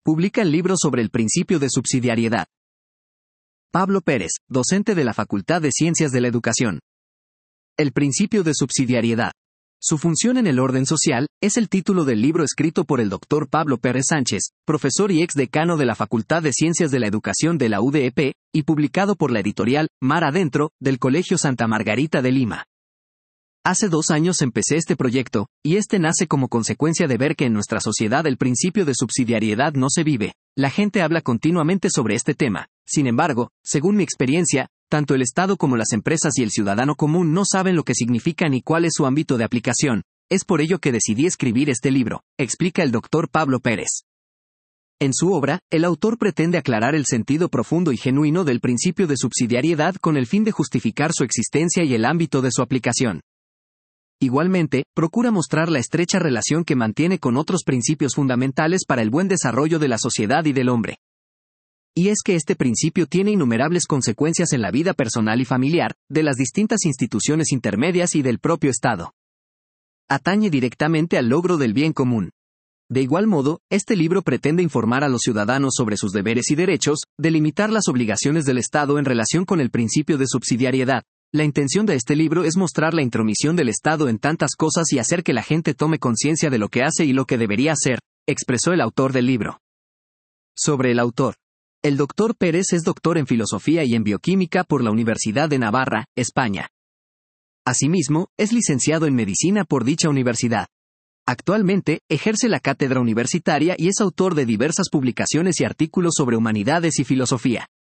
publica el libro sobre el principio de subsidiariedad. Pablo Pérez, docente de la Facultad de Ciencias de la Educación. El principio de subsidiariedad. Su función en el orden social, es el título del libro escrito por el Dr. Pablo Pérez Sánchez, profesor y ex-decano de la Facultad de Ciencias de la Educación de la UDEP, y publicado por la editorial Mar Adentro, del Colegio Santa Margarita de Lima. Hace 2 años empecé este proyecto, y este nace como consecuencia de ver que en nuestra sociedad el principio de subsidiariedad no se vive. La gente habla continuamente sobre este tema. Sin embargo, según mi experiencia, tanto el Estado como las empresas y el ciudadano común no saben lo que significa ni cuál es su ámbito de aplicación. Es por ello que decidí escribir este libro, explica el Dr. Pablo Pérez. En su obra, el autor pretende aclarar el sentido profundo y genuino del principio de subsidiariedad con el fin de justificar su existencia y el ámbito de su aplicación. Igualmente, procura mostrar la estrecha relación que mantiene con otros principios fundamentales para el buen desarrollo de la sociedad y del hombre. Y es que este principio tiene innumerables consecuencias en la vida personal y familiar, de las distintas instituciones intermedias y del propio Estado. Atañe directamente al logro del bien común. De igual modo, este libro pretende informar a los ciudadanos sobre sus deberes y derechos, delimitar las obligaciones del Estado en relación con el principio de subsidiariedad. La intención de este libro es mostrar la intromisión del Estado en tantas cosas y hacer que la gente tome conciencia de lo que hace y lo que debería hacer, expresó el autor del libro. Sobre el autor. El Dr. Pérez es doctor en Filosofía y en Bioquímica por la Universidad de Navarra, España. Asimismo, es licenciado en Medicina por dicha universidad. Actualmente, ejerce la cátedra universitaria y es autor de diversas publicaciones y artículos sobre humanidades y filosofía.